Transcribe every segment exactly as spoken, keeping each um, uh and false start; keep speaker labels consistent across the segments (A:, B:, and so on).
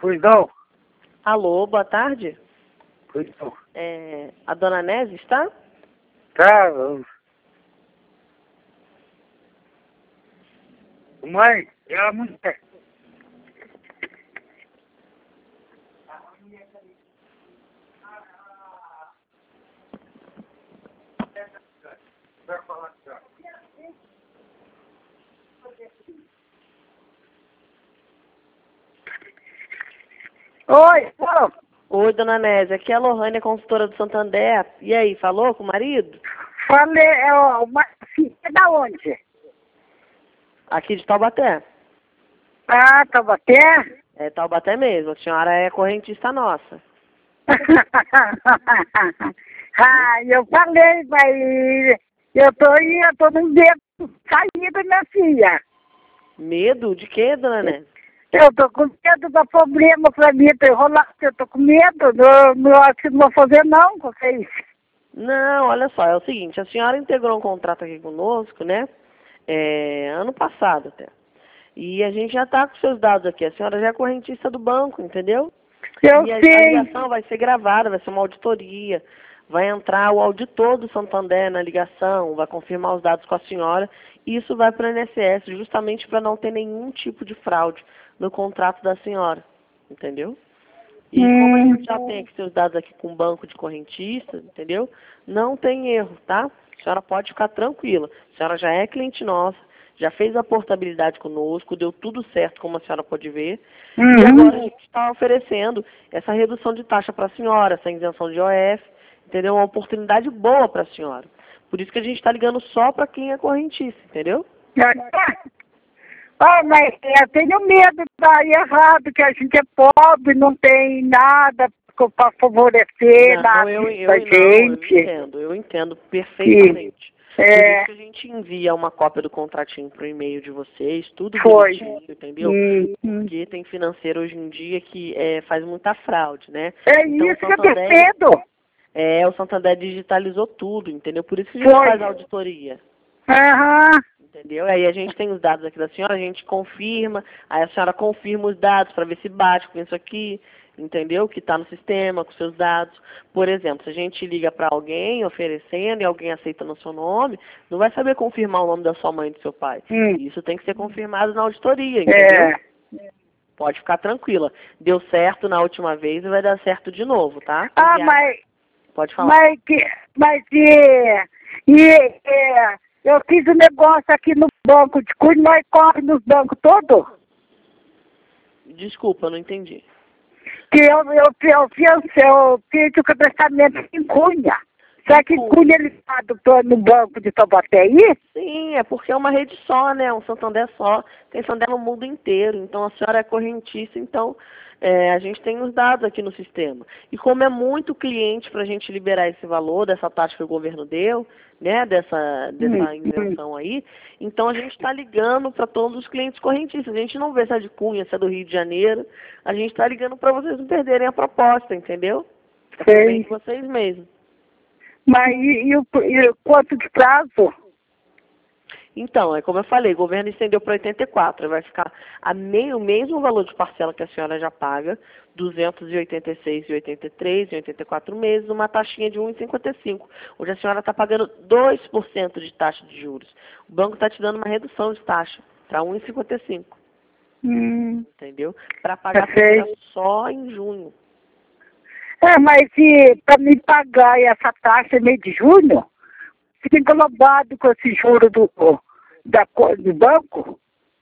A: Pois não?
B: Alô, boa tarde.
A: Pois não.
B: É, a dona Nésia está?
A: Tá. Mãe, é a mulher. Oi, pô.
B: Oi, dona Nésia, aqui é a Lohane, consultora do Santander. E aí, falou com o marido?
A: Falei, é, ó, mas assim, é da onde?
B: Aqui de Taubaté.
A: Ah, Taubaté?
B: É Taubaté mesmo, a senhora é correntista nossa.
A: Ah, eu falei, mas eu tô, eu tô no medo de sair da minha filha.
B: Medo de quê, dona Nésia?
A: Eu tô com medo do problema pra mim, tô enrolado, eu tô com medo, não, não acho que não vou fazer não com vocês.
B: Não, olha só, é o seguinte, a senhora integrou um contrato aqui conosco, né? É, ano passado até. E a gente já está com seus dados aqui. A senhora já é correntista do banco, entendeu?
A: Eu
B: E a, a
A: sei.
B: ligação vai ser gravada, vai ser uma auditoria. Vai entrar o auditor do Santander na ligação, vai confirmar os dados com a senhora. E isso vai para o I N S S, justamente para não ter nenhum tipo de fraude no contrato da senhora, entendeu? E como a
A: Hum.
B: gente já tem aqui seus dados aqui com o banco de correntista, entendeu? Não tem erro, tá? A senhora pode ficar tranquila. A senhora já é cliente nossa, já fez a portabilidade conosco, deu tudo certo, como a senhora pode ver.
A: Uhum.
B: E agora a gente está oferecendo essa redução de taxa para a senhora, essa isenção de I O F, entendeu? Uma oportunidade boa para a senhora. Por isso que a gente está ligando só para quem é correntista, entendeu?
A: Ah, mas eu tenho medo de dar errado, que a gente é pobre, não tem nada para favorecer
B: Não,
A: nada
B: eu, eu,
A: pra
B: não, eu
A: gente.
B: entendo, eu entendo perfeitamente. Por
A: É,
B: isso que a gente envia uma cópia do contratinho pro e-mail de vocês, tudo
A: foi.
B: bonitinho, entendeu?
A: Hum, hum.
B: Porque tem financeiro hoje em dia que é, faz muita fraude, né?
A: É
B: Então,
A: isso
B: o
A: que eu tenho
B: Santander,
A: medo.
B: é, o Santander digitalizou tudo, entendeu? Por isso que a gente
A: Foi.
B: faz a auditoria.
A: Aham.
B: Entendeu? Aí a gente tem os dados aqui da senhora, a gente confirma, aí a senhora confirma os dados para ver se bate com isso aqui, entendeu? Que está no sistema, com seus dados. Por exemplo, se a gente liga para alguém oferecendo e alguém aceita no seu nome, não vai saber confirmar o nome da sua mãe e do seu pai.
A: Hum.
B: Isso tem que ser confirmado na auditoria, entendeu?
A: É.
B: Pode ficar tranquila. Deu certo na última vez e vai dar certo de novo, tá?
A: Ah,
B: Enviar.
A: mas,
B: Pode falar.
A: mas, que, mas e, e, é, eu fiz um negócio aqui no banco de cunha, nós corre nos bancos todos.
B: Desculpa, eu não entendi.
A: Que eu, eu, eu, fiz, eu fiz o cadastramento em Cunha. Será que em Cunha ele está no banco de Taubaté aí?
B: Sim, é porque é uma rede só, né? Um Santander só. Tem Santander no mundo inteiro. Então a senhora é correntista, então é, a gente tem os dados aqui no sistema. E como é muito cliente para a gente liberar esse valor, dessa taxa que o governo deu, né? Dessa, dessa isenção aí, então a gente está ligando para todos os clientes correntistas. A gente não vê se é de Cunha, se é do Rio de Janeiro. A gente está ligando para vocês não perderem a proposta, entendeu? É pro bem de vocês mesmos.
A: Mas e, e, o, e o quanto de prazo?
B: Então, é como eu falei, o governo estendeu para oitenta e quatro, vai ficar a meio, o mesmo valor de parcela que a senhora já paga, duzentos e oitenta e seis reais e oitenta e três centavos em oitenta e quatro meses, uma taxinha de um vírgula cinquenta e cinco. Hoje a senhora está pagando dois por cento de taxa de juros. O banco está te dando uma redução de taxa para um vírgula cinquenta e cinco.
A: Hum.
B: Entendeu? Para pagar só em junho.
A: É, mas se para me pagar essa taxa mês de junho, fica englobado com esse juro do, da, do banco?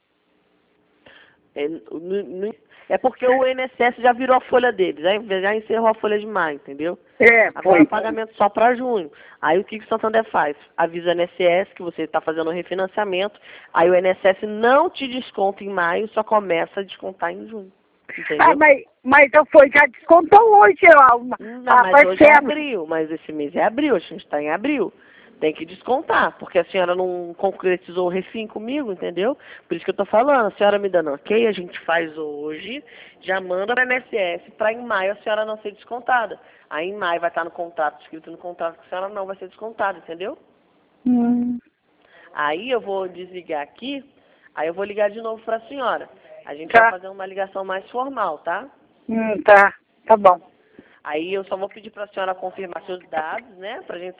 B: É, no, é porque o I N S S já virou a folha deles, já, já encerrou a folha de maio, entendeu?
A: É,
B: Agora
A: foi.
B: o pagamento só para junho. Aí o que, que o Santander faz? Avisa o I N S S que você está fazendo um refinanciamento, aí o I N S S não te desconta em maio, só começa a descontar em junho. Entendeu?
A: Ah, mas, mas eu fui, já descontou hoje a, uma,
B: não,
A: a
B: mas
A: parcela.
B: hoje é abril, mas esse mês é abril, a gente está em abril. Tem que descontar, porque a senhora não concretizou o refim comigo, entendeu? Por isso que eu estou falando, a senhora me dando ok, a gente faz hoje, já manda para o I N S S para em maio a senhora não ser descontada. Aí em maio vai estar no contrato, escrito no contrato que a senhora não vai ser descontada, entendeu?
A: Hum.
B: Aí eu vou desligar aqui, aí eu vou ligar de novo para a senhora. A gente
A: Tá.
B: vai fazer uma ligação mais formal, tá?
A: Hum, tá, tá bom.
B: Aí eu só vou pedir para a senhora confirmar seus dados, né? Para a gente